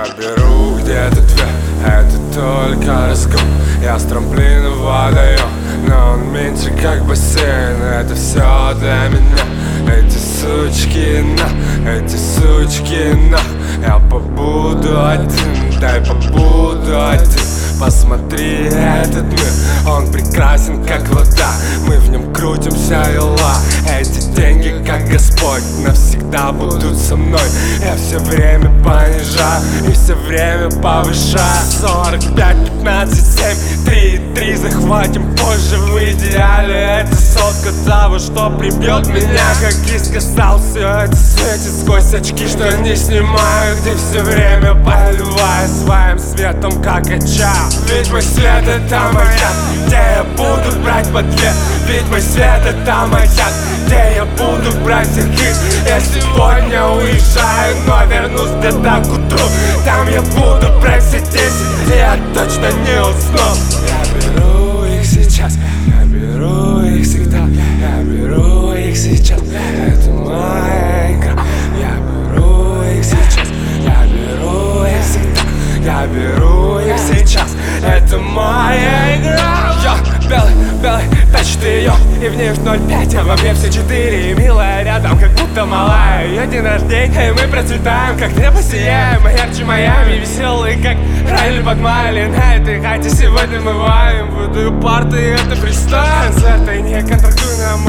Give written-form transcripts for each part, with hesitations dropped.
беру где-то две, это только разгон. Я с трамплина в водоем, но он меньше как бассейн. Это все для меня, эти сучки на, эти сучки на. Я побуду один, дай побуду один. Посмотри этот мир, он прекрасен как вода. Мы в нем крутимся и ла. Эти деньги как Господь навсегда будут со мной. Я все время понижаю и все время повышаю. 45, 15, 7, 3, 3 захватим позже. В идеале это сотка того, что прибьет меня. Как иск стал все это светит сквозь очки, что не снимаю, где все время поливаю своим светом как очаг. Ведь мой свет это маяк, где я буду брать по две. Ведь мой свет это маяк, где я буду брать всех их. Я сегодня уезжаю, но вернусь где-то к утру. Там я буду брать все 10, и я точно не усну. Я беру их сейчас, я беру их всегда. Я беру их сейчас, это моя игра. Я беру их сейчас, я беру их всегда. Я беру их сейчас, это моя игра. Белый, белый, тащит ее, и в ней в 0,5, а во мне все 4. И милая рядом, как будто малая. Ее день рождения, и мы процветаем, как небо сияем. Мы ярче Майами, веселые, как Райли под Майли. На этой хате сегодня мы ваем. Выдаю парты, это фристайл. Концерты не контрактую на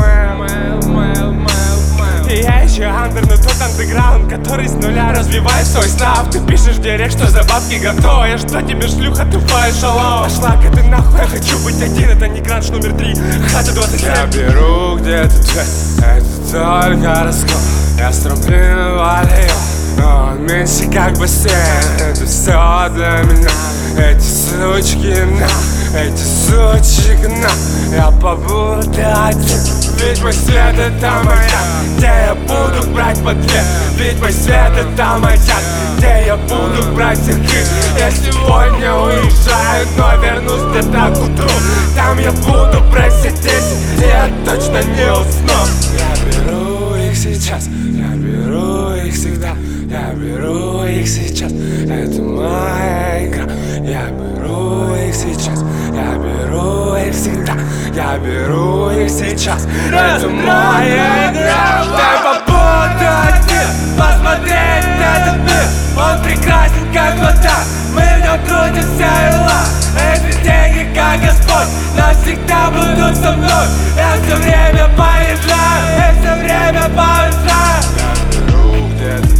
mail. И я еще андер, но тот андеграунд, который с нуля развивает свой став. Ты пишешь в директ, что за бабки готова. Я что тебе, шлюха, тупая шалава. Пошла-ка ты нахуй, я хочу быть один. Это не кранч номер 3, хата 27. Я беру где-то две, это только раскол. Я с трамплина валю, но он меньше как бассейн. Это все для меня, эти сучки на, эти сучки на. Я побуду один, ведь мой свет это маяк, где я буду брать по две. Ведь мой свет это маяк, где я буду брать всех их. Я сегодня уезжаю, но вернусь где-то к утру. Там я буду брать все 10, и я точно не усну. Я беру их сейчас, я беру их всегда. Я беру их сейчас, это моя игра. Я беру их сейчас, я беру их всегда. Я беру их сейчас, это моя игра. Дай побуду один, посмотреть этот мир. Он прекрасен как вода, мы в нем крутимся и ла. Эти деньги как Господь навсегда будут со мной. Я все время поезжаю, я все время повышаю. Я беру где-то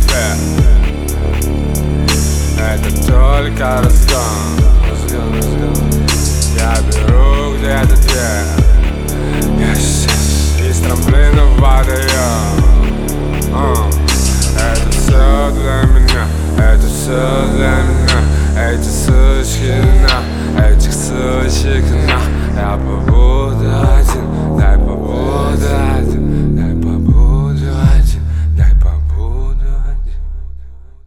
две, это только разгон. Я беру где-то две, из трамплина в водоем. Это все для меня, это все для меня. Эти сучки на, этих сучек на. Я побуду